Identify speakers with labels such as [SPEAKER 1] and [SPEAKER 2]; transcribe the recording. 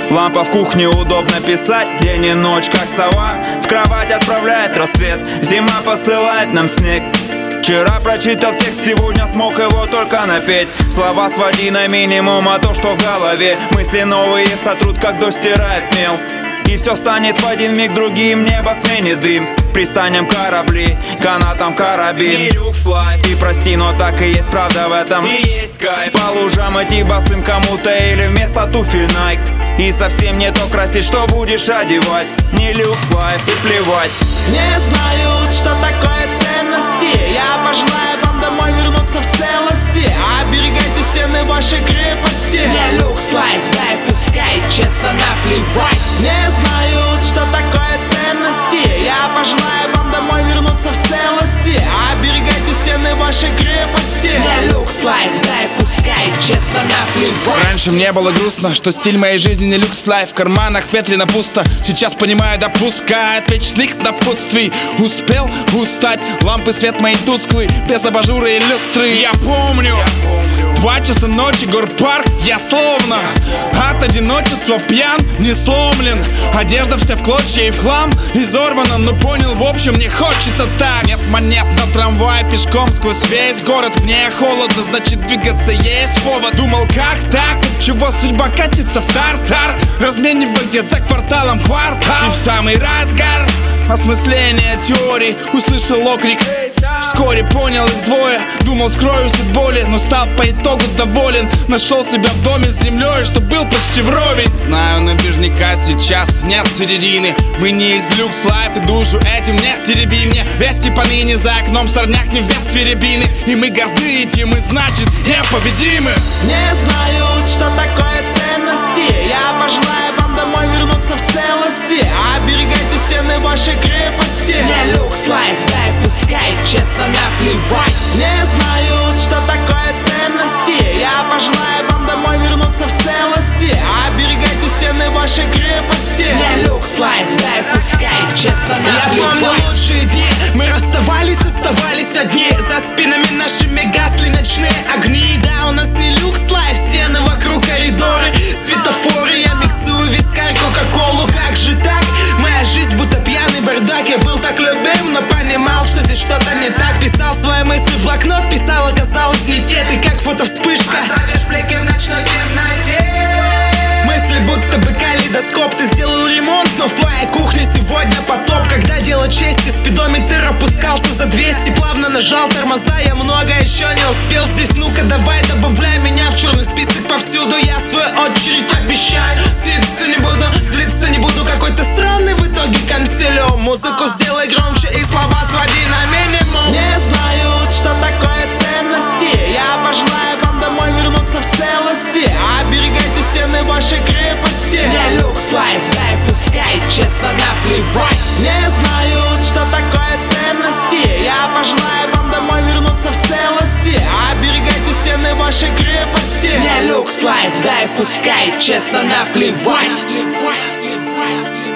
[SPEAKER 1] Лампа в кухне, удобно писать. День и ночь, как сова, в кровать отправляет рассвет. Зима посылает нам снег. Вчера прочитал текст, сегодня смог его только напеть. Слова своди на минимум, а то, что в голове. Мысли новые сотрут, как дождь стирает мел. И все станет в один миг, другим небо сменит дым. Пристанем корабли, канатом карабин. Не люкс лайф, и прости, но так и есть правда в этом. И есть кайф. По лужам идти босым кому-то или вместо туфель Nike. И совсем не то красить, что будешь одевать. Не люкс лайф, и плевать.
[SPEAKER 2] Не знают, что такое ценности. Я пожелаю вам домой вернуться в целости. Оберегайте стены вашей крепости.
[SPEAKER 3] Не люкс лайф, дай пускай, честно наплевать.
[SPEAKER 2] Не знают, что такое ценности. Я пожелаю вам домой вернуться в целости. Оберегайте стены вашей крепости.
[SPEAKER 3] Не люкс лайф, дай пускай, честно наплевать.
[SPEAKER 4] Раньше мне было грустно, что стиль моей жизни не люкс лайф. В карманах ветрено пусто, сейчас понимаю, допускает вечных напутствий. Успел устать, лампы свет мои тусклый, без абажура и люстры. Я помню 2 часа ночи, горпарк, я словно от одиночества пьян, не сломлен. Одежда вся в клочья и в хлам, изорвана, но понял, в общем, не хочется так. Нет монет на трамвай, пешком сквозь весь город. Мне холодно, значит двигаться есть повод. Думал, как так, отчего судьба катится в тартар, разменивая за кварталом квартал. И в самый разгар осмысления теорий услышал окрик. Вскоре понял их двое, думал скроюсь от боли, но стал по итогу доволен. Нашел себя в доме с землей, что был почти вровень. Знаю наверняка сейчас нет середины. Мы не из люкс лайф и душу этим не тереби мне. Ведь типа ныне за окном сорняк не ветви рябины. И мы горды этим, и значит непобедимы.
[SPEAKER 2] Не знают, что такое ценности. Я пожелаю вам домой вернуться в целости. Оберегайте стены вашей крепости.
[SPEAKER 3] Не люкс лайф, дай пускай, честно наплевать.
[SPEAKER 2] Не знают, что такое ценности. Я пожелаю вам домой вернуться в целости. Оберегайте стены вашей крепости.
[SPEAKER 3] Не люкс лайф, дай пускай, честно наплевать.
[SPEAKER 5] Я помню лучшие дни, мы расставались, оставались одни. За спинами нашими гасли ночные огни. Да, у нас не люкс лайф, стены вокруг, коридоры, светофоры. Я миксую вискарь, кока-колу, как же так? Моя жизнь будто пьяный бардак. Я был так любим, но понимал, что здесь что-то не так. Писал свои мысли в блокнот, писал, оказалось не те. Ты как фото-вспышка, оставишь блики в ночной темноте. Мысли будто бы калейдоскоп. Ты сделал ремонт, но в твоей кухне сегодня потоп. Когда дело чести, спидометр опускался за 200. Плавно нажал тормоза, я много еще не успел здесь. Ну-ка давай добавляй меня в черный список повсюду. Я в свою очередь обещаю, злиться не буду. Какой-то странный в итоге консилиум. Музыку сделай громче и слова своди на минимум.
[SPEAKER 2] Не знают, что такое ценности. Я пожелаю вам домой вернуться в целости. Оберегайте стены вашей крепости.
[SPEAKER 3] Не люкс лайф, дай пускай, честно наплевать.
[SPEAKER 2] Не знают, что такое ценности. Я пожелаю вам домой вернуться в целости. Оберегайте стены вашей крепости.
[SPEAKER 3] Не люкс лайф, дай пускай, честно наплевать.